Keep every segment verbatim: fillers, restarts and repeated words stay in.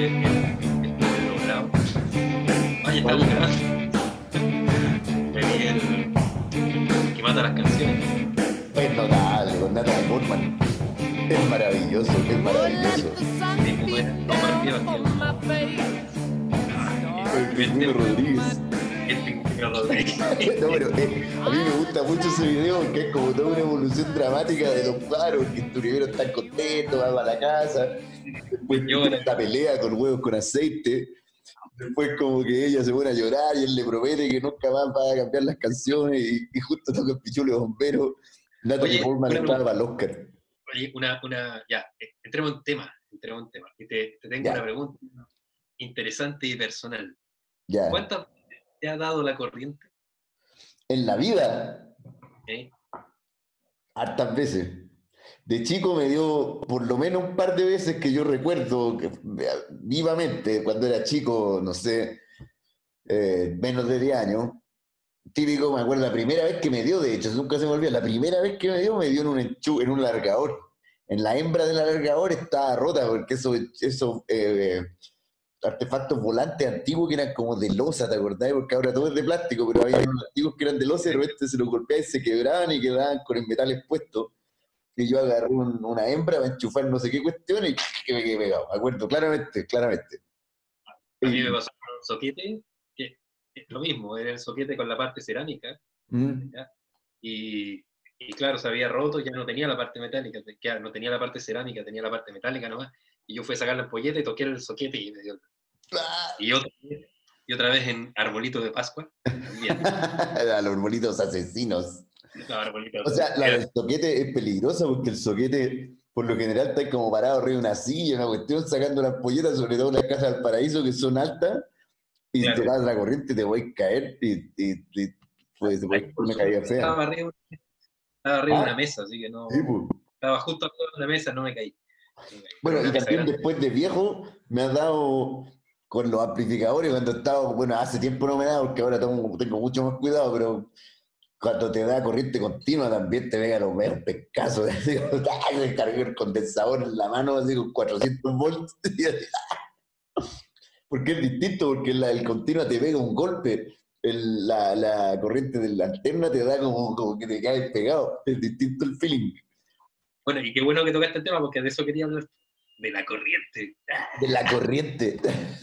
el, el doblado. Ay, ¿Cuál? estamos grabando. Me vi el que mata las canciones. Es notable, con Natalie Portman. Es maravilloso, es maravilloso. Sí, pues era. No, me refiero a que el, El el, Pingüino el, Rodríguez. el Pingüino Rodríguez. No, pero eh, a mí me gusta mucho ese video porque es como toda una evolución dramática de los cuadros, que primero están contentos, van a la casa, después Llora. la pelea con huevos con aceite, después como que ella se pone a llorar y él le promete que nunca más va a cambiar las canciones y, y justo toca el pichulo de bombero. Natalie Oye, Portman una estaba pregunta. para el Oscar. Oye, una, una, ya, eh, entremos en tema, entremos en tema. Y te, te tengo una Ya, pregunta interesante y personal. ya. ¿Cuántas veces te ha dado la corriente? En la vida, ¿Eh? hartas veces. De chico me dio por lo menos un par de veces que yo recuerdo que, vivamente, cuando era chico, no sé, eh, menos de diez años. Típico, me acuerdo la primera vez que me dio, de hecho, nunca se me olvida, la primera vez que me dio, me dio en un enchu, en un largador. En la hembra del alargador estaba rota, porque esos eso, eh, artefactos volantes antiguos que eran como de losa, ¿te acordás? Porque ahora todo es de plástico, pero había unos antiguos que eran de losa y de repente se los golpeaban y se quebraban y quedaban con el metal expuesto. Y yo agarré un- una hembra, me enchufé en no sé qué cuestión y que me quedé pegado. Me acuerdo claramente, claramente. A mí me Y, pasó con un soquete, que es lo mismo, era el soquete con la parte cerámica, mm, ¿ya? Y, y claro, se había roto, ya no tenía la parte metálica, ya no tenía la parte cerámica, tenía la parte metálica nomás. Y yo fui a sacar la ampolleta y toqué el soquete y me dio. ah, Y otra, y otra vez en Arbolito de Pascua, también. a los bonitos asesinos. No, Arbolito O sea, la era, del soquete es peligrosa porque el soquete, por lo general, está como parado arriba de una silla, una cuestión, sacando las polletas, sobre todo en las casas del paraíso que son altas, y te claro. vas a la corriente, te voy a caer y, y, y pues, te Ahí, puede por una suerte, caída fea. estaba arriba, estaba arriba de Ah, una mesa, así que sí, no. pues. Estaba justo arriba de una mesa, no me caí. No me caí, pero Bueno, y una mesa también grande. después de viejo me ha dado con los amplificadores cuando estaba, bueno, hace tiempo no me da porque ahora tengo, tengo mucho más cuidado, pero cuando te da corriente continua también te pega los medios pescazos, así como, ¡ah! Me cargué el condensador en la mano así con cuatrocientos volts, y así, porque es distinto, porque la, el continua te pega un golpe, el- la, la corriente de la alterna te da como, como que te caes pegado, es distinto el feeling Bueno, y qué bueno que tocaste el tema, porque de eso quería hablar. De la corriente. de la corriente.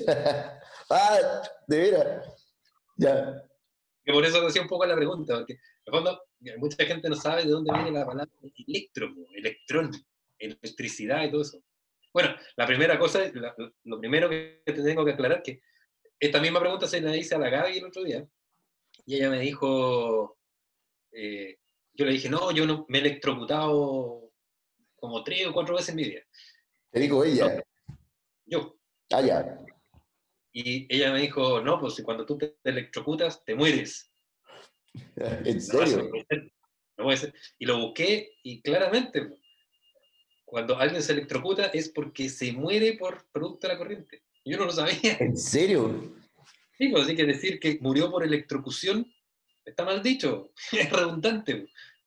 Ah, de veras, ya. Que por eso te hacía un poco la pregunta, porque en el fondo mucha gente no sabe de dónde viene la palabra electro, electrón, electricidad y todo eso. Bueno, la primera cosa, la, lo primero que te tengo que aclarar es que esta misma pregunta se la hice a la Gaby el otro día, y ella me dijo, eh, yo le dije, no, yo no, me he electrocutado como tres o cuatro veces en mi vida. Te Me digo dijo, no, ella, yo. ah, ya, Y ella me dijo, no, pues si cuando tú te electrocutas, te mueres. en No, eso no serio, puede ser. No puede ser. Y lo busqué y claramente, cuando alguien se electrocuta es porque se muere por producto de la corriente. Yo no lo sabía. en serio, Sí, pues, así que decir que murió por electrocución está mal dicho. Es redundante.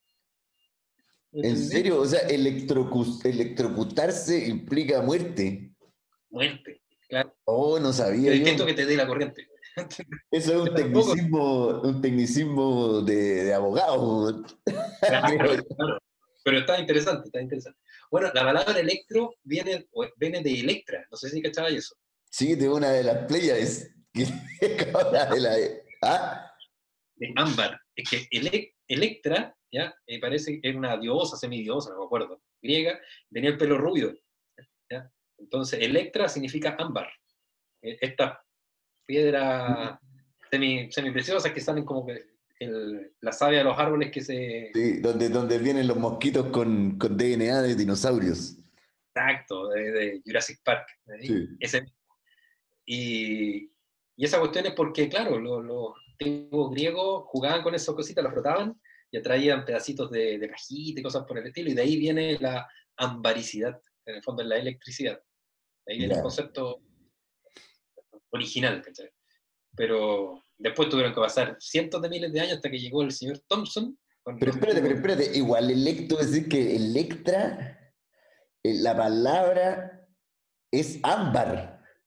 en Entonces, sí, serio, o sea, electrocu- electrocutarse implica muerte. muerte. Claro. Oh, no Es sabía distinto yo. que te dé la corriente. Eso es Yo un tampoco. tecnicismo, un tecnicismo de, de abogado. Claro, Creo. claro. Pero está interesante, está interesante. Bueno, la palabra electro viene, viene de Electra. No sé si cachaba eso. Sí, de una de las playas. Que de la, ¿ah? De ámbar. Es que ele Electra, ¿ya? Eh, parece que era una diosa, semidiosa, no me acuerdo, griega, tenía el pelo rubio, ¿ya? Entonces, Electra significa ámbar. Eh, Estas piedras semi, semipreciosas que salen como que el, la savia de los árboles que se. Sí, donde, donde vienen los mosquitos con, con D N A de dinosaurios. Exacto, de, de Jurassic Park. ¿Sí? Sí. Ese, y, y esa cuestión es porque, claro, los, los antiguos griegos jugaban con esas cositas, las frotaban y atraían pedacitos de, de cajita y cosas por el estilo, y de ahí viene la ambaricidad, en el fondo es la electricidad. De ahí viene el Ya. concepto original, ¿cachai? Pero después tuvieron que pasar cientos de miles de años hasta que llegó el señor Thompson con Pero los espérate, pero tubos. espérate. Igual electro, es decir, que Electra, eh, la palabra es ámbar.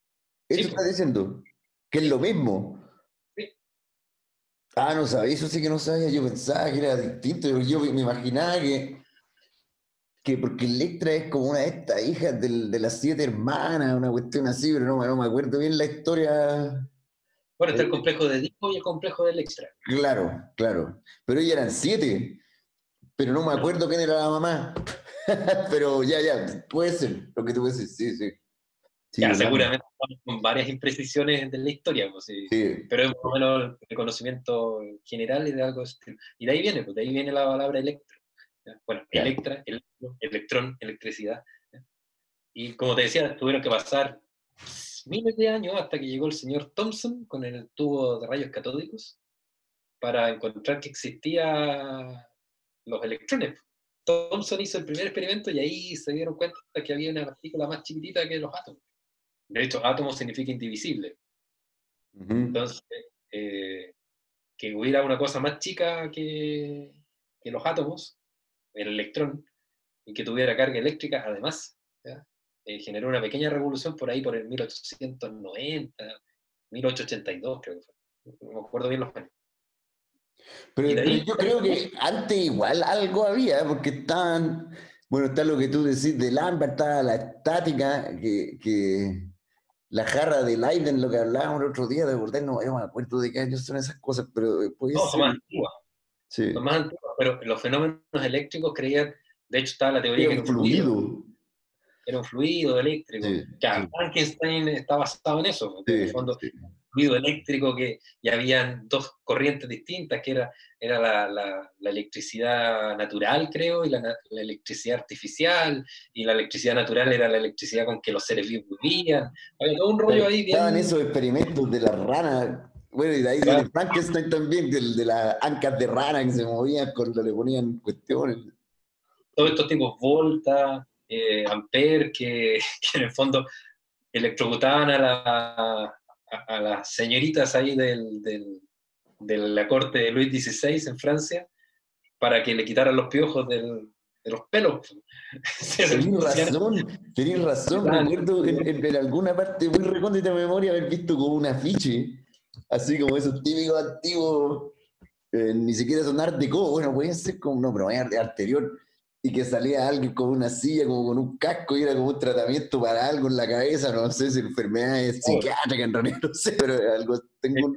Sí, Eso está pues, diciendo, que es lo mismo. sí. Ah, no sabía, eso sí que no sabía, yo pensaba que era distinto, yo, yo me imaginaba que, que porque Electra es como una de estas hijas del- de las siete hermanas, una cuestión así, pero no, me- no me acuerdo bien la historia. Bueno, está el Eh, complejo de Edipo y el complejo del Extra. claro, claro, pero ellas eran siete, pero no me No. acuerdo quién era la mamá. Pero ya, ya, puede ser lo que tú dices, sí, sí, sí, Ya, verdad. seguramente con varias imprecisiones de la historia, pues, sí. Sí, Pero es más o menos el conocimiento general y de algo de ese estilo. Y de ahí viene, pues de ahí viene la palabra electro. ¿Ya? Bueno, ya. electra, electro, electrón, electricidad. ¿Ya? Y como te decía, tuvieron que pasar miles de años hasta que llegó el señor Thomson con el tubo de rayos catódicos para encontrar que existían los electrones. Thomson hizo el primer experimento y ahí se dieron cuenta que había una partícula más chiquitita que los átomos. De hecho, átomo significa indivisible. Ujú. Entonces, eh, que hubiera una cosa más chica que, que los átomos, el electrón, y que tuviera carga eléctrica, además, ¿ya? Eh, generó una pequeña revolución por ahí por el mil ochocientos noventa, mil ochocientos ochenta y dos, creo que fue. No me acuerdo bien los años. Y de Pero, pero ahí, yo creo que antes igual algo había, porque estaban, bueno, está lo que tú decís de Lambert, está la estática, que, que la jarra de Leiden, lo que hablábamos el otro día, de verdad, no, yo me acuerdo de qué años son esas cosas, pero eh, puede no, son ser, más antiguas, son sí, más antiguas, pero los fenómenos eléctricos creían, de hecho estaba la teoría era que un era un fluido, fluido, era un fluido eléctrico, sí, que sí, Frankenstein está basado en eso, porque en el sí, fondo sí, fluido eléctrico que y habían dos corrientes distintas, que era, era la, la, la electricidad natural, creo, y la, la, electricidad artificial, y la electricidad natural era la electricidad con que los seres vivos vivían. Había todo un rollo ahí estaban bien... esos experimentos de las ranas, bueno, y de ahí viene Claro, Frankenstein también, del- de, las ancas de rana que se movían cuando le ponían cuestiones, todos estos tipos Volta, eh, Ampere, que, que en el fondo electrocutaban a, la, a, a las señoritas ahí del, del, de la corte de Luis dieciséis en Francia para que le quitaran los piojos del, de los pelos. Tenís razón, tenís razón. Recuerdo en, en- en alguna parte muy recóndita de memoria haber visto como un afiche, así como esos típicos antiguos, eh, ni siquiera son art deco, bueno, pueden ser como, no, pero es arte anterior, y que salía alguien con una silla, como con un casco, y era como un tratamiento para algo en la cabeza, no sé si enfermedades psiquiátricas, en realidad, no sé, pero algo tengo.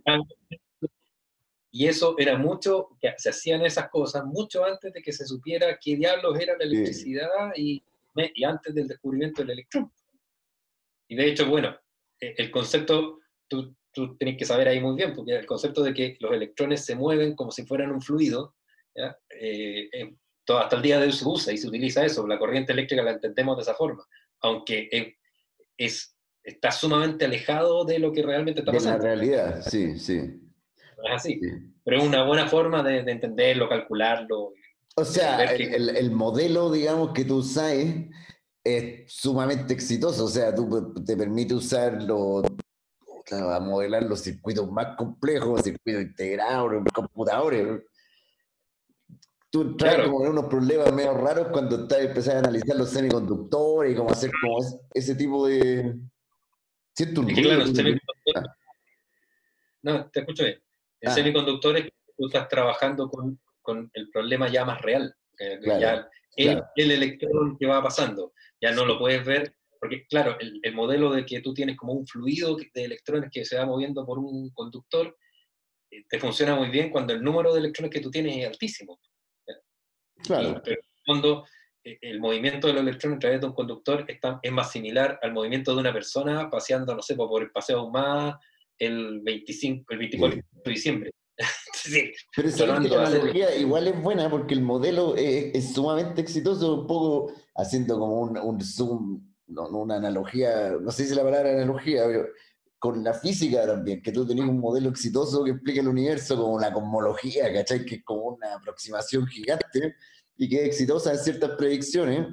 Y eso era mucho, que se hacían esas cosas mucho antes de que se supiera qué diablos era la Eh, electricidad y, y antes del descubrimiento del electrón. Y de hecho, bueno, el concepto, tú, tú tienes que saber ahí muy bien, porque el concepto de que los electrones se mueven como si fueran un fluido, ¿ya? Eh, eh, todo, hasta el día de hoy se usa y se utiliza eso, la corriente eléctrica la entendemos de esa forma, aunque eh, es, está sumamente alejado de lo que realmente está de la pasando. realidad, sí, sí, No es así, sí. pero es una buena forma de, de entenderlo, calcularlo, O eh, sea, ver el, que... el- el modelo, digamos, que tú usas es sumamente exitoso, o sea, tú te permite usarlo a modelar los circuitos más complejos, circuitos integrados, computadores. Tú traes Claro, como unos problemas medio raros cuando estás empezando a analizar los semiconductores y cómo hacer como es- ese tipo de... Siento un es que ruido. claro, el semiconductor, Ah, no, te escucho bien. El ah, semiconductor es que tú estás trabajando con, con el problema ya más real, que claro, ya el, claro. el electrón que va pasando, ya no lo puedes ver, porque claro, el, el modelo de que tú tienes como un fluido de electrones que se va moviendo por un conductor, eh, te funciona muy bien cuando el número de electrones que tú tienes es altísimo. ¿Ya? Y, Claro. pero en el fondo, eh, el movimiento de los electrones a través de un conductor está, es más similar al movimiento de una persona paseando, no sé, por el Paseo Ahumada el veinticinco, el veinticuatro Sí. de diciembre. Sí, Pero sabéis que tronando la así. analogía igual es buena porque el modelo es, es sumamente exitoso, un poco haciendo como un, un zoom, no, no una analogía, no sé si la palabra analogía, pero con la física también, que tú tenés un modelo exitoso que explica el universo como la cosmología, ¿cachai? Que es como una aproximación gigante y que es exitosa en ciertas predicciones,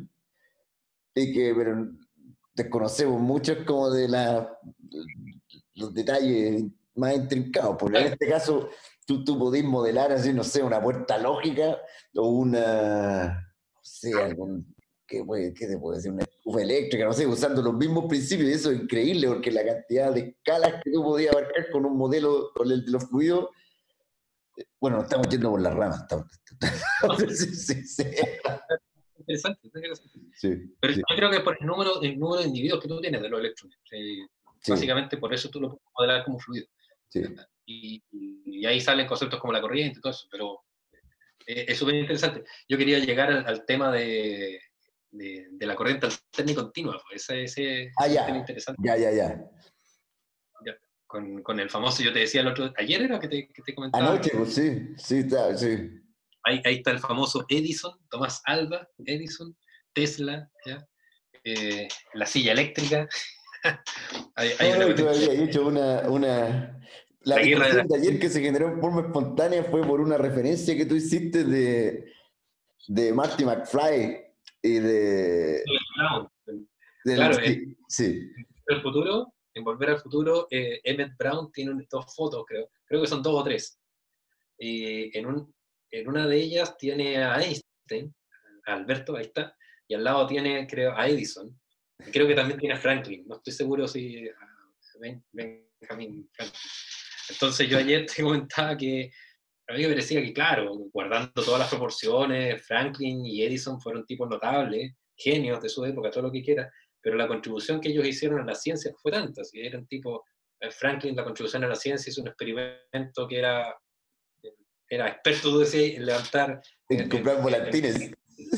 y que, pero desconocemos mucho como de la, los detalles más intrincados, porque en Claro, este caso tú, tú podés modelar así, no sé, una puerta lógica o una, no sé, algún, ¿qué, puede, ¿qué te puedo decir? Una estufa eléctrica, no sé, usando los mismos principios, y eso es increíble, porque la cantidad de escalas que tú podías abarcar con un modelo, con el de los fluidos, bueno, nos estamos yendo por las ramas. Estamos, sí, sí, sí. Interesante, interesante. Sí, Pero sí. yo creo que por el número, el número de individuos que tú tienes de los electrones. Eh, Sí. Básicamente por eso tú lo puedes modelar como fluido. Sí. Y, y, y ahí salen conceptos como la corriente y todo eso, pero eh, es súper interesante. Yo quería llegar al, al tema de, de, de la corriente alterna y continua, pues ese, ese, Ah, ese es un ya. tema interesante. Ya, ya, ya. Ya, con, con el famoso, yo te decía el otro, ayer era que te, que te comentaba. Anoche, pues sí, sí, está, sí. Ahí, ahí está el famoso Edison, Tomás Alva Edison, Tesla, ¿ya? Eh, la silla eléctrica. hay, hay No, una no, y cuestión- todavía he hecho una, una... La la guerra de discusión la... de ayer que se generó en forma espontánea fue por una referencia que tú hiciste de, de Marty McFly y de... Brown. Del, Claro, en sí, sí. el futuro, en Volver al Futuro, eh, Emmett Brown tiene dos fotos, creo, creo que son dos o tres. Y en, un, en una de ellas tiene a Einstein, a Alberto, ahí está, y al lado tiene, creo, a Edison, y creo que también tiene a Franklin, no estoy seguro si a Ben, Benjamin Franklin. Entonces yo ayer te comentaba que a mí me parecía que, claro, guardando todas las proporciones, Franklin y Edison fueron tipos notables, genios de su época, todo lo que quiera, pero la contribución que ellos hicieron a la ciencia no fue tanta. Si eran tipo, Franklin, la contribución a la ciencia hizo un experimento que era, era experto, tú decías, en levantar En en, comprar en, volantines.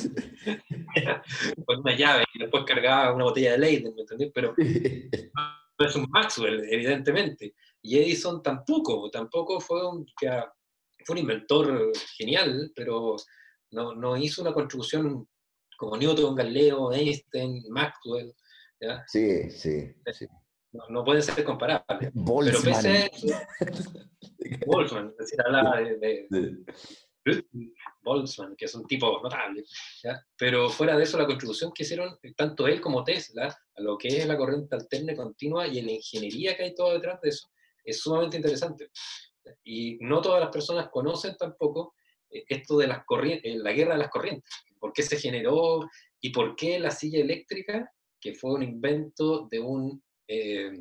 con una llave y después cargaba una botella de Leyden, ¿me entendés? Pero no es un Maxwell, evidentemente. Y Edison tampoco, tampoco fue un, que, fue un inventor genial, pero no, no hizo una contribución como Newton, Galileo, Einstein, Maxwell. ¿ya? Sí, sí, sí. No, no pueden ser comparables. Pero pese a Boltzmann. eso, Boltzmann, es decir, hablaba de, de, de Boltzmann, que es un tipo notable. ¿ya? Pero fuera de eso, la contribución que hicieron tanto él como Tesla a lo que es la corriente alterna y continua y en la ingeniería que hay todo detrás de eso, es sumamente interesante. Y no todas las personas conocen tampoco eh, esto de las corrientes, la guerra de las corrientes, por qué se generó y por qué la silla eléctrica, que fue un invento de un, eh,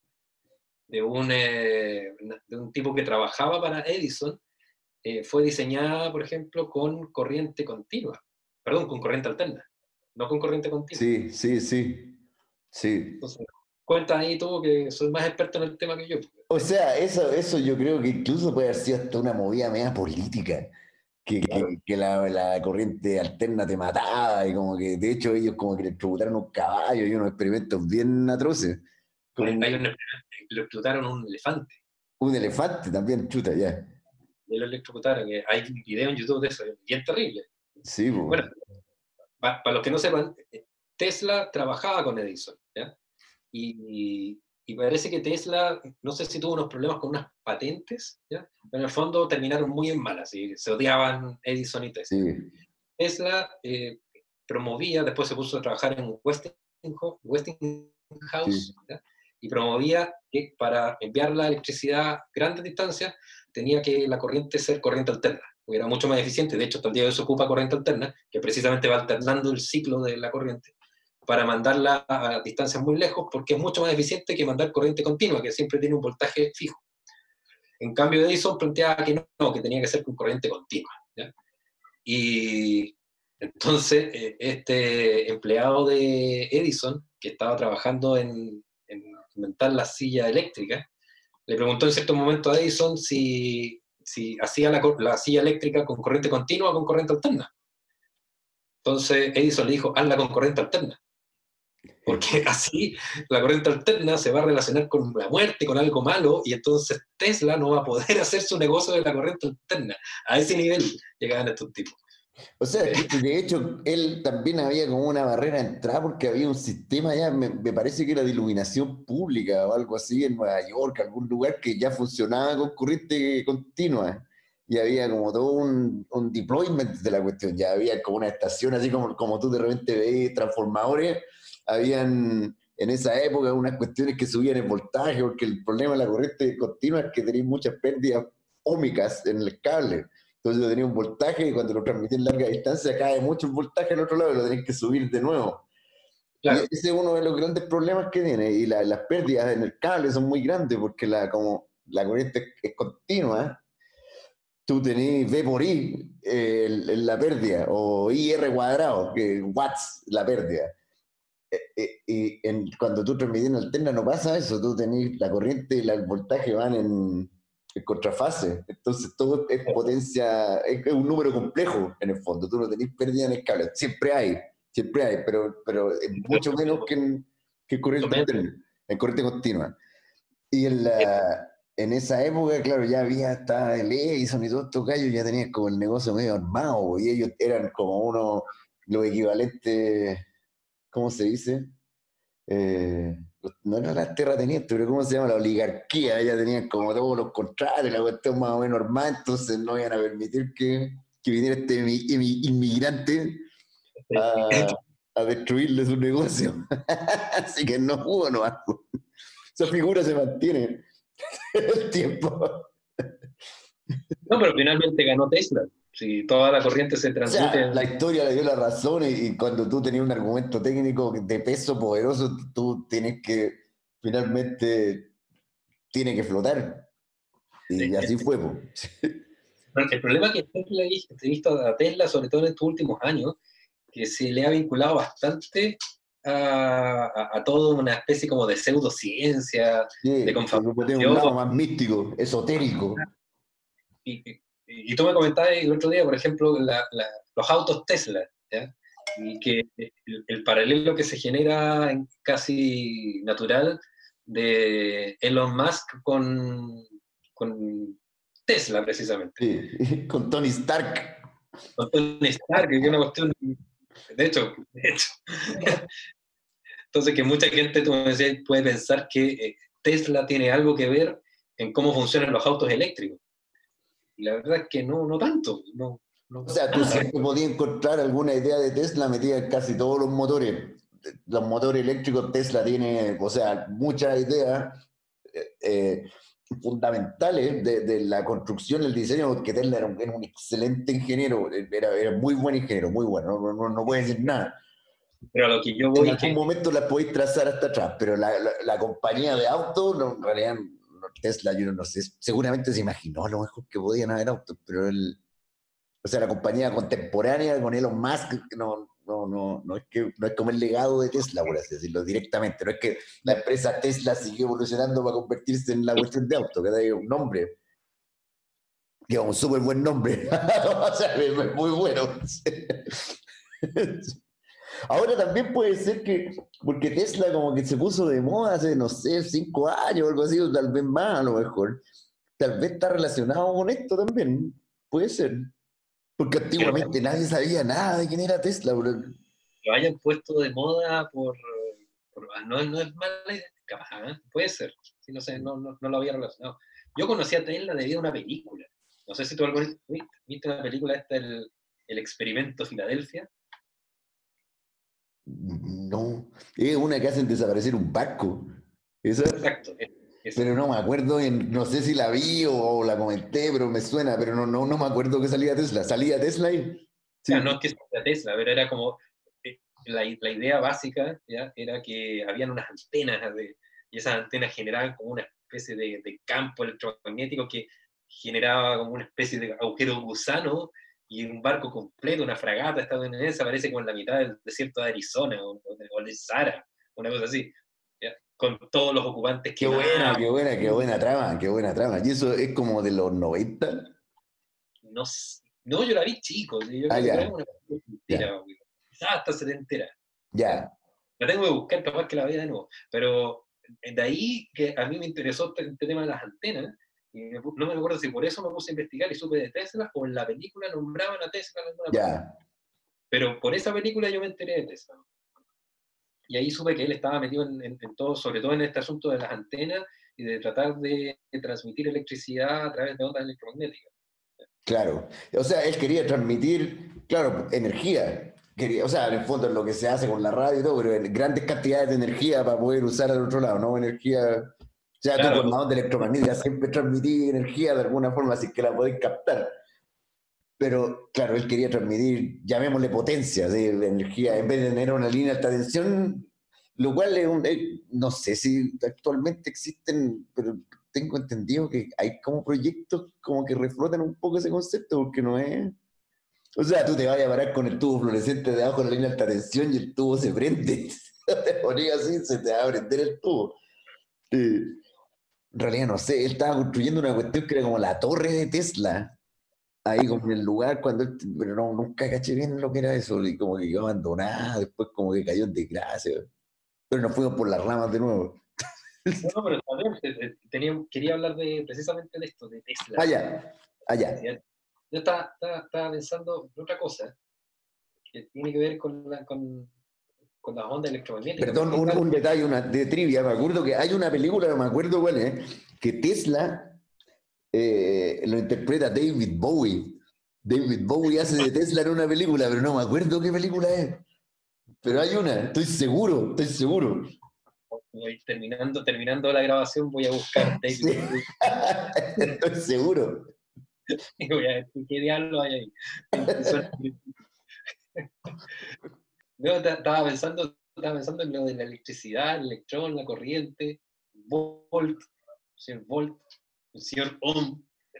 de un, eh, de un tipo que trabajaba para Edison, eh, fue diseñada, por ejemplo, con corriente continua, perdón, con corriente alterna, no con corriente continua. Sí, sí, sí, sí. Entonces, cuenta ahí tú que soy más experto en el tema que yo. O sea, eso, eso yo creo que incluso puede haber sido hasta una movida media política, que, Claro. que, que la, la corriente alterna te mataba, y como que de hecho ellos como que le electrocutaron un caballo y unos experimentos bien atroces. Con Hay, un, hay un, lo explotaron un elefante. un elefante también, chuta, ya. Y lo electrocutaron. Hay un video en YouTube de eso, bien terrible. Sí, pues. Bueno, para, para los que no sepan, Tesla trabajaba con Edison, ¿ya? Y, y parece que Tesla, no sé si tuvo unos problemas con unas patentes, ¿ya? Pero en el fondo terminaron muy en malas, y se odiaban Edison y Tesla. Sí. Tesla eh, promovía, después se puso a trabajar en Westinghouse, Westinghouse Sí. ¿ya? Y promovía que para enviar la electricidad a grandes distancias tenía que la corriente ser corriente alterna, porque era mucho más eficiente. De hecho, hasta el día de hoy se ocupa corriente alterna, que precisamente va alternando el ciclo de la corriente para mandarla a distancias muy lejos, porque es mucho más eficiente que mandar corriente continua, que siempre tiene un voltaje fijo. En cambio, Edison planteaba que no, que tenía que ser con corriente continua. ¿ya? Y entonces, eh, este empleado de Edison, que estaba trabajando en, en inventar la silla eléctrica, le preguntó en cierto momento a Edison si, si hacía la, la silla eléctrica con corriente continua o con corriente alterna. Entonces Edison le dijo, hazla con corriente alterna. Porque así la corriente alterna se va a relacionar con la muerte, con algo malo, y entonces Tesla no va a poder hacer su negocio de la corriente alterna. A ese nivel llegaban estos tipos. O sea, que de hecho, él también había como una barrera de entrada porque había un sistema ya, me, me parece que era de iluminación pública o algo así en Nueva York, algún lugar que ya funcionaba con corriente continua. Y había como todo un, un deployment de la cuestión, ya había como una estación, así como, como tú de repente ves transformadores, habían en esa época unas cuestiones que subían el voltaje, porque el problema de la corriente continua es que tenéis muchas pérdidas ómicas en el cable. Entonces tenía un voltaje y cuando lo transmitís en larga distancia cae mucho el voltaje al otro lado y lo tenés que subir de nuevo. Claro. Y ese es uno de los grandes problemas que tiene. Y la, las pérdidas en el cable son muy grandes porque la, como la corriente es, es continua, tú tenés V por I eh, en la pérdida, o I R cuadrado, que watts la pérdida. Eh, eh, y en, cuando tú transmitís en alterna no pasa eso, tú tenés la corriente y la, el voltaje van en, en contrafase. Entonces todo es potencia, es, es un número complejo en el fondo. Tú no tenés pérdida en el cable. Siempre hay. Siempre hay, pero, pero es mucho menos que en, que en corriente alterna, en corriente continua. Y en, la, en esa época, claro, ya había hasta el Edison y todos estos gallos, ya tenían como el negocio medio armado, y ellos eran como uno, los equivalentes, ¿cómo se dice? Eh, no eran las terratenientes, pero ¿cómo se llama? La oligarquía, ya tenían como todos los contratos, la cuestión más o menos armada, entonces no iban a permitir que, que viniera este inmigrante a, a destruirle su negocio. Así que no hubo, no. Esa figura se mantiene el tiempo. No, pero finalmente ganó Tesla. Si toda la corriente se transmite. O sea, la historia le dio la razón y, y cuando tú tenías un argumento técnico de peso poderoso, tú tienes que, finalmente, tiene que flotar. Y sí, así fue. El problema que Tesla, he visto a Tesla, sobre todo en estos últimos años, que se le ha vinculado bastante a, a, a toda una especie como de pseudociencia, sí, de confabulación. Un lado más místico, esotérico. Y, y, y tú me comentabas el otro día, por ejemplo, la, la, los autos Tesla, ¿ya? Y que el, el paralelo que se genera casi natural de Elon Musk con, con Tesla, precisamente. Sí, con Tony Stark. Con Tony Stark, que es una cuestión, de hecho, de hecho. Entonces, que mucha gente, tú me decías, puede pensar que Tesla tiene algo que ver en cómo funcionan los autos eléctricos. Y la verdad es que no, no tanto. No, no, o sea, tú nada. Siempre podías encontrar alguna idea de Tesla metida en casi todos los motores. Los motores eléctricos Tesla tiene, o sea, muchas ideas eh, fundamentales de, de la construcción, el diseño, porque Tesla era un, era un excelente ingeniero, era, era muy buen ingeniero, muy bueno, no, no, no puede decir nada. Pero a lo que yo voy... En algún que... momento las podéis trazar hasta atrás, pero la, la, la compañía de autos, no, en realidad Tesla, yo no sé, seguramente se imaginó a lo mejor que podían haber autos, pero el, o sea, la compañía contemporánea con Elon Musk no, no, no, no, es que, no es como el legado de Tesla, por así decirlo, directamente. No es que la empresa Tesla siguió evolucionando para convertirse en la cuestión de auto, que da un nombre, que es un súper buen nombre. O sea, es muy bueno. Ahora también puede ser que, porque Tesla como que se puso de moda hace, no sé, cinco años o algo así, o tal vez más a lo mejor. Tal vez está relacionado con esto también. Puede ser. Porque antiguamente nadie sabía nada de quién era Tesla, bro. Lo hayan puesto de moda por... por no, no es mala idea, capaz, ¿eh? Puede ser. Sí, no sé, no, no, no lo había relacionado. Yo conocí a Tesla debido a una película. No sé si tú alguna vez viste una película esta, el, el Experimento Filadelfia. No, es una que hacen desaparecer un barco. ¿Esa? Exacto. Es, pero no me acuerdo, en, no sé si la vi o, o la comenté, pero me suena, pero no, no, no me acuerdo que salía Tesla. ¿Salía Tesla ahí? Sí. O sea, no es que salía Tesla, pero era como, eh, la, la idea básica, ¿ya? Era que habían unas antenas, de, y esas antenas generaban como una especie de, de campo electromagnético que generaba como una especie de agujero gusano, y un barco completo, una fragata estadounidense, aparece como en la mitad del desierto de Arizona, o, o de, o de Sahara, una cosa así. ¿Ya? Con todos los ocupantes que... Qué buena, qué buena, qué buena trama, qué buena trama. ¿Y eso es como de los noventa? No, no yo la vi chico, yo ah, creo ya. que una entera, quizás hasta setentera. Ya. La tengo que buscar, capaz que la vea de nuevo. Pero de ahí que a mí me interesó este, este tema de las antenas, y me, no me acuerdo si por eso me puse a investigar y supe de Tesla, o en la película nombraban a Tesla en alguna ya. parte. Pero por esa película yo me enteré de Tesla. Y ahí supe que él estaba metido en, en, en todo, sobre todo en este asunto de las antenas y de tratar de, de transmitir electricidad a través de ondas electromagnéticas. Claro. O sea, él quería transmitir, claro, energía. Quería, o sea, en el fondo es lo que se hace con la radio y todo, pero en grandes cantidades de energía para poder usar al otro lado, ¿no? Energía. O sea, claro, tú con la onda electromagnética siempre transmitís energía de alguna forma, así que la podés captar. pero claro, él quería transmitir, llamémosle potencia, ¿sí? Energía, en vez de tener una línea de alta tensión, lo cual es un, eh, no sé si actualmente existen, pero tengo entendido que hay como proyectos como que reflotan un poco ese concepto, porque no es... O sea, tú te vas a parar con el tubo fluorescente debajo de la línea de alta tensión y el tubo se prende. Te ponías así, se te va a prender el tubo. Eh, en realidad no sé, él estaba construyendo una cuestión que era como la torre de Tesla, ahí como en el lugar cuando él, pero no, nunca caché bien lo que era eso, y como que quedó abandonada, después como que cayó en desgracia, pero nos fuimos por las ramas de nuevo. No, no, pero también eh, eh, tenía, quería hablar de, precisamente de esto, de Tesla. Allá, allá. ¿Sí? Yo estaba, estaba, estaba pensando en otra cosa que tiene que ver con, la, con, con las ondas electromagnéticas. Perdón, Porque, un, claro, un detalle una, de trivia, me acuerdo que hay una película, no me acuerdo cuál es, que Tesla eh, lo interpreta David Bowie. David Bowie hace de Tesla en una película, pero no me acuerdo qué película es. Pero hay una, estoy seguro, estoy seguro. voy terminando, terminando la grabación voy a buscar David Sí. Bowie Estoy seguro. y voy a ver qué diablo hay ahí. Y suena- No, ta- estaba pensando, estaba pensando en lo de la electricidad, el electrón, la corriente, Volt, el señor Volt, el señor Ohm.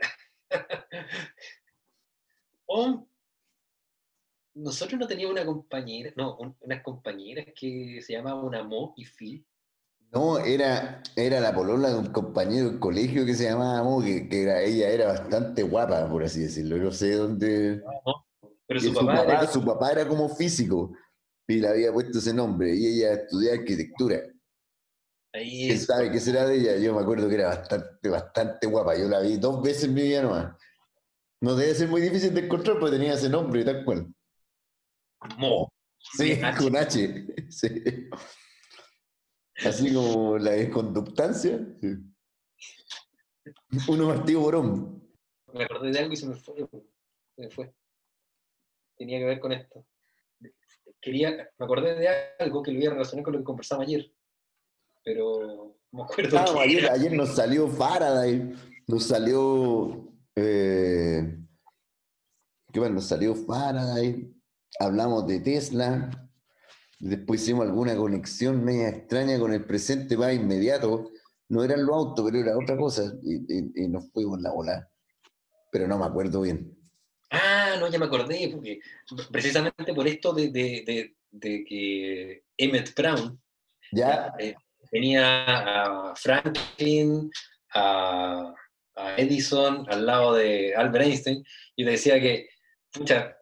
Ohm, nosotros no teníamos una compañera, no, un- unas compañeras que se llamaban una Mo y Phil. No, era, era la polola de un compañero del colegio que se llamaba Mo, que, que era, ella era bastante guapa, por así decirlo. No sé dónde. ¿No? Pero Que su su papá era papá, que, su papá era como físico y le había puesto ese nombre y ella estudiaba arquitectura. ahí ¿Quién eso, sabe qué será de ella? Yo me acuerdo que era bastante, bastante guapa. Yo la vi dos veces en mi vida nomás. No debe ser muy difícil de encontrar porque tenía ese nombre, tal cual. Mo, Sí, C H. con H. Sí. Así como la desconductancia. Sí. Uno martillo borón. Me acordé de algo y se me fue. Se me fue. Tenía que ver con esto. Quería, me acordé de algo que lo iba a relacionar con lo que conversamos ayer, pero no me acuerdo Ah, qué ayer, era. ayer nos salió Faraday, nos salió. Eh, ¿Qué más? Nos salió Faraday, hablamos de Tesla. Después hicimos alguna conexión media extraña con el presente más inmediato. No eran los autos, pero era otra cosa. Y, y- y nos fuimos en la bola. Pero no me acuerdo bien. Ah, no, ya me acordé, porque precisamente por esto de, de, de, de que Emmett Brown ya, ¿Ya? eh, tenía a Franklin, a, a Edison al lado de Albert Einstein, y te decía que, pucha,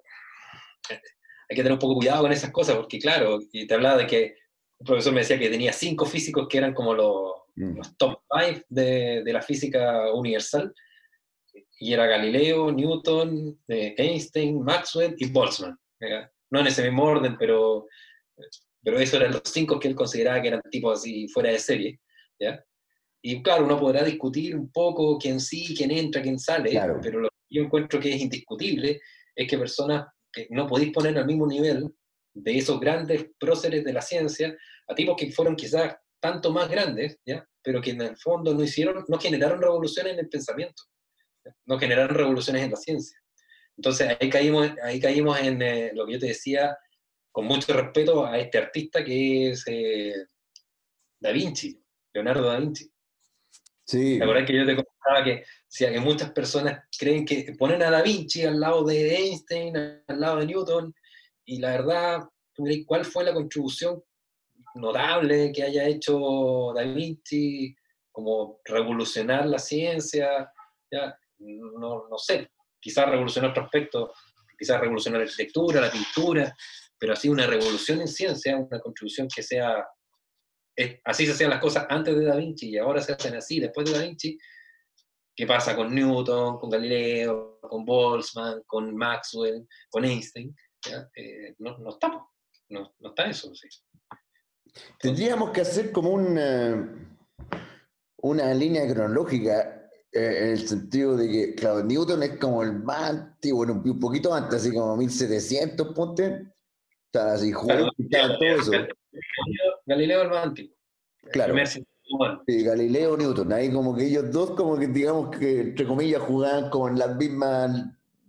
hay que tener un poco cuidado con esas cosas, porque claro, y te hablaba de que un profesor me decía que tenía cinco físicos que eran como los, Mm. los top five de, de la física universal, y era Galileo, Newton, eh, Einstein, Maxwell y Boltzmann. ¿Ya? No en ese mismo orden, pero, pero esos eran los cinco que él consideraba que eran tipos así fuera de serie. ¿Ya? Y claro, uno podrá discutir un poco quién sí, quién entra, quién sale, Claro, pero lo que yo encuentro que es indiscutible es que personas que no podéis poner al mismo nivel de esos grandes próceres de la ciencia a tipos que fueron quizás tanto más grandes, ¿ya? Pero que en el fondo no hicieron, no generaron revoluciones en el pensamiento, ¿ya? No generaron revoluciones en la ciencia. Entonces ahí caímos, ahí caímos en eh, lo que yo te decía, con mucho respeto a este artista que es eh, Da Vinci, Leonardo da Vinci. ¿Te sí. acordás que yo te contaba que, o sea, que muchas personas creen que ponen a Da Vinci al lado de Einstein, al lado de Newton, y la verdad, ¿cuál fue la contribución notable que haya hecho Da Vinci, como revolucionar la ciencia? ¿Ya? No, no sé, quizás revolucionar otro aspecto, quizás revolucionar la arquitectura, la pintura, pero así una revolución en ciencia, una contribución que sea, es, así se hacían las cosas antes de Da Vinci y ahora se hacen así después de Da Vinci. ¿Qué pasa con Newton, con Galileo, con Boltzmann, con Maxwell, con Einstein? ¿Ya? Eh, no, no, está, no, no está eso. ¿Sí? Entonces, Tendríamos que hacer como una, una línea cronológica eh, en el sentido de que, claro, Newton es como el más antiguo, bueno, un poquito antes, así como mil setecientos, ponte. Estaba así, claro, Hume, estaba todo eso. Galileo, Galileo es el más antiguo, el primer Claro, científico humano. sí, Galileo, Newton, ahí como que ellos dos como que digamos que entre comillas jugaban como en las mismas,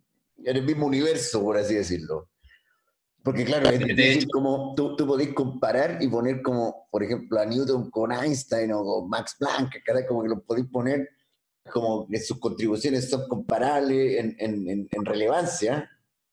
en el mismo universo, por así decirlo. Porque claro, es difícil como tú, tú podés comparar y poner como, por ejemplo, a Newton con Einstein o con Max Planck, cada como que los podéis poner como que sus contribuciones son comparables en, en, en, en relevancia,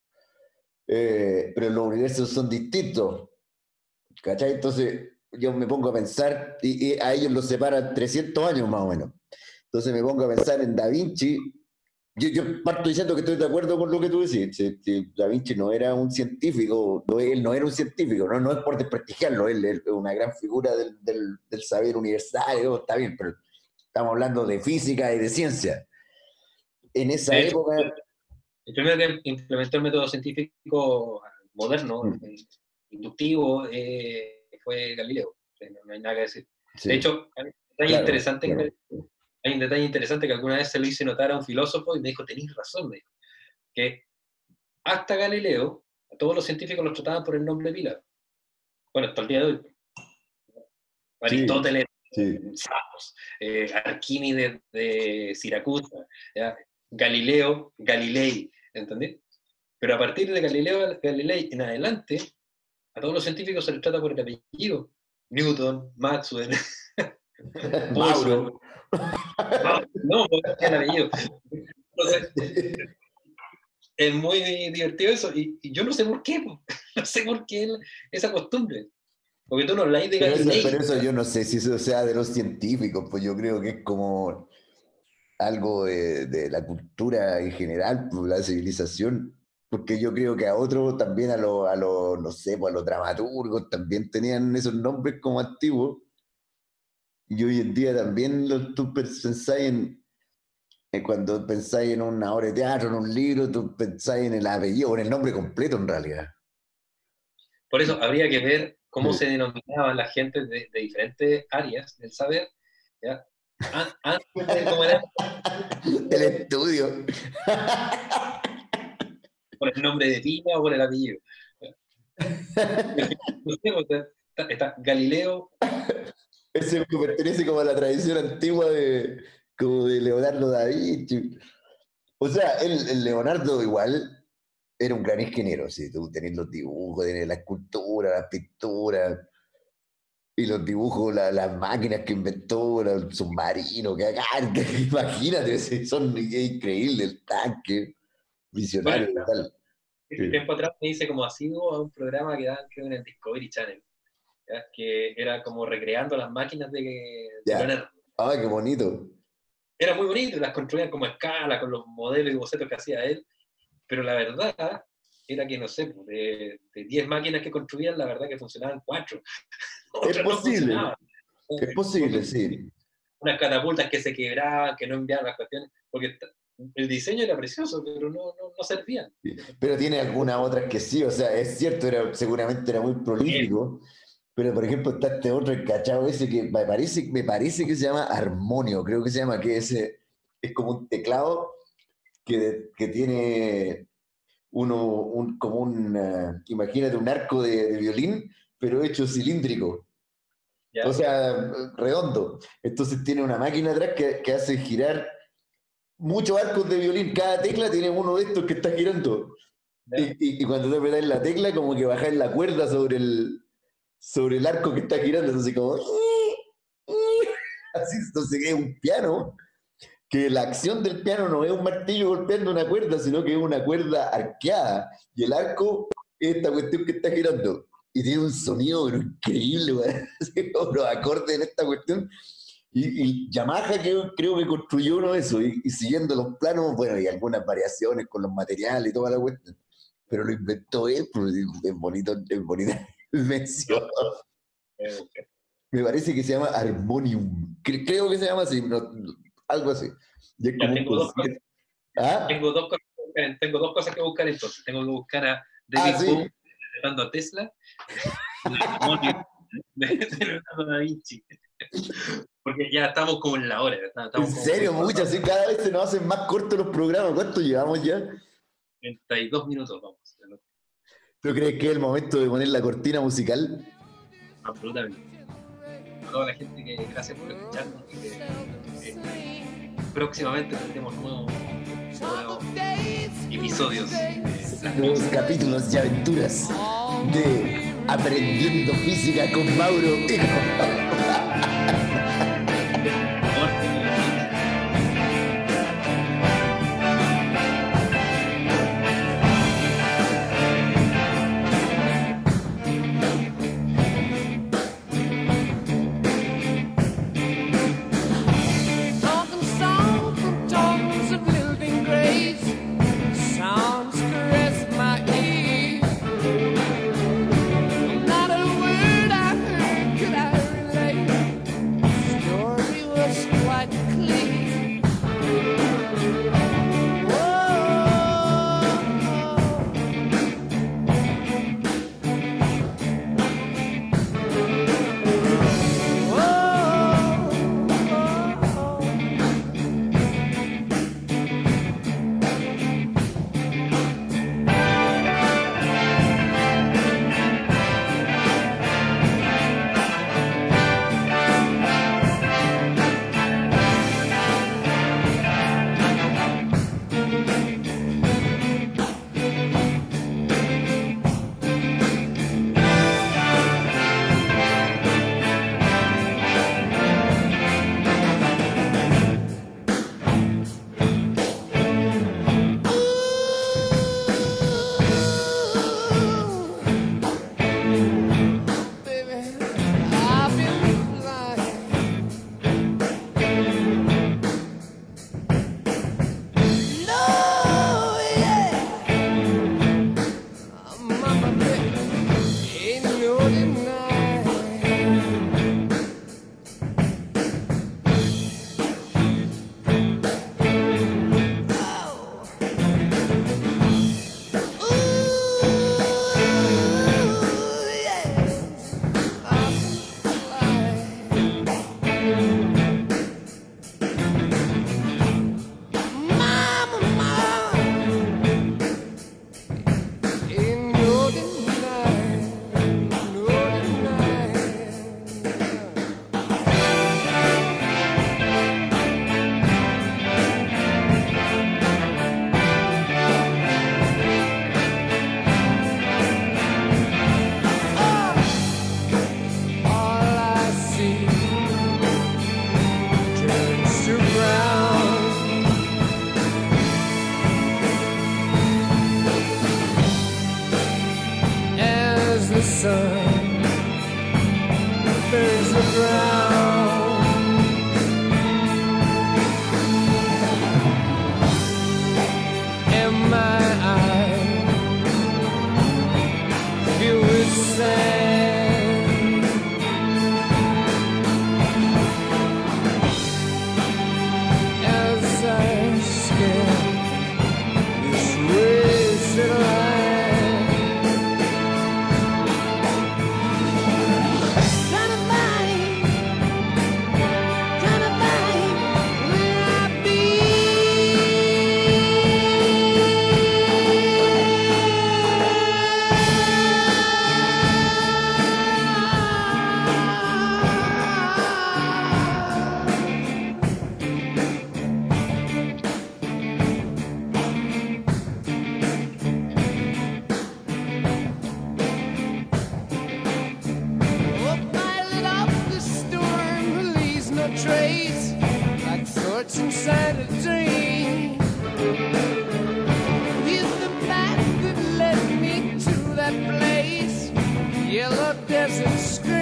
eh, pero los universos son distintos, ¿cachai? Entonces yo me pongo a pensar, y, y a ellos los separan trescientos años más o menos. Entonces me pongo a pensar en Da Vinci. Yo, yo parto diciendo que estoy de acuerdo con lo que tú decís. Si, si Da Vinci no era un científico, no, él no era un científico, no, no es por desprestigiarlo, él es una gran figura del, del, del saber universal, está bien, pero estamos hablando de física y de ciencia. En esa de hecho, época... el primero que implementó el método científico moderno, sí. inductivo, eh, fue Galileo. No, no hay nada que decir. Sí. De hecho, hay un detalle claro, interesante claro. Que, hay un detalle interesante que alguna vez se lo hice notar a un filósofo y me dijo, tenéis razón, me dijo, que hasta Galileo, a todos los científicos los trataban por el nombre pila. Bueno, hasta el día de hoy. Aristóteles, sí, sí. Samos, eh, Arquímedes de Siracusa, ¿ya? Galileo, Galilei, ¿entendés? Pero a partir de Galileo Galilei en adelante, a todos los científicos se les trata por el apellido. Newton, Maxwell, Mauro. No, no, porque es el apellido. Entonces, es muy divertido eso, y, y yo no sé por qué, no sé por qué esa costumbre. Porque tú no habláis de pero Galilei. Eso, pero eso yo no sé si eso sea de los científicos, pues yo creo que es como algo de, de la cultura en general, pues, la civilización, porque yo creo que a otros también, a los, a lo, no sé, pues a los dramaturgos también tenían esos nombres como antiguos, y hoy en día también los, tú pensáis en, en, cuando pensáis en una obra de teatro, en un libro, tú pensáis en el apellido, o en el nombre completo en realidad. Por eso habría que ver cómo sí. se denominaban las gentes de, de diferentes áreas del saber, ¿ya? Antes de cómo era el estudio. Por el nombre de Pina o por el apellido. Está, está Galileo. Ese que pertenece como a la tradición antigua de, como de Leonardo da Vinci. O sea, el, el Leonardo igual era un gran ingeniero, sí. Tú tenés los dibujos, tenés la escultura, las pinturas, y los dibujos, la, las máquinas que inventó, el submarino, que acá, imagínate, son increíbles, el tanque, visionario bueno, y tal. Este sí. tiempo atrás me hice como asiduo a un programa que daban creo en el Discovery Channel, ¿ya? Que era como recreando las máquinas de, de Leonardo. Ay, qué bonito. Era muy bonito, las construían como a escala, con los modelos y bocetos que hacía él, pero la verdad era que, no sé, de diez máquinas que construían, la verdad que funcionaban cuatro. Es posible, no es posible, sí. Unas catapultas que se quebraban, que no enviaban las cuestiones, porque el diseño era precioso, pero no, no, no servían. Sí. Pero tiene algunas otras que sí, o sea, es cierto, era, seguramente era muy prolífico, sí. Pero por ejemplo está este otro cachado ese que me parece, me parece que se llama Armonio, creo que se llama, que ese es como un teclado que, que tiene uno, un, como un, uh, imagínate un arco de, de violín, pero hecho cilíndrico. ¿Ya? O sea, redondo. Entonces tiene una máquina atrás que, que hace girar muchos arcos de violín. Cada tecla tiene uno de estos que está girando. Y, y, y cuando te apretas la tecla, como que bajas la cuerda sobre el, sobre el arco que está girando. Entonces, como. Así, entonces es un piano. Que la acción del piano no es un martillo golpeando una cuerda, sino que es una cuerda arqueada. Y el arco es esta cuestión que está girando. Y tiene un sonido pero increíble, los acordes en esta cuestión. Y, y Yamaha que, creo que construyó uno de esos. Y, y siguiendo los planos, bueno, y algunas variaciones con los materiales y toda la cuestión. Pero lo inventó él, pues, es bonito, es bonita invención. Me parece que se llama Harmonium. Creo que se llama así, no, algo así. Ya, tengo, dos cosas, ¿Ah? tengo, dos cosas que buscar, tengo dos cosas que buscar entonces. Tengo que buscar a David ah, Bowie interpretando a Tesla de Leonardo da Vinci. Porque ya estamos como en la hora. Estamos ¿En serio? Muchas, sí, cada vez se nos hacen más cortos los programas. ¿Cuánto llevamos ya? treinta y dos minutos, vamos. ¿Tú crees que es el momento de poner la cortina musical? Absolutamente. A toda la gente que gracias por escucharnos. Que, que, que próximamente tendremos nuevos nuevo episodios. Nuevos capítulos y aventuras de Aprendiendo Física con Mauro y con... Yellow desert scream.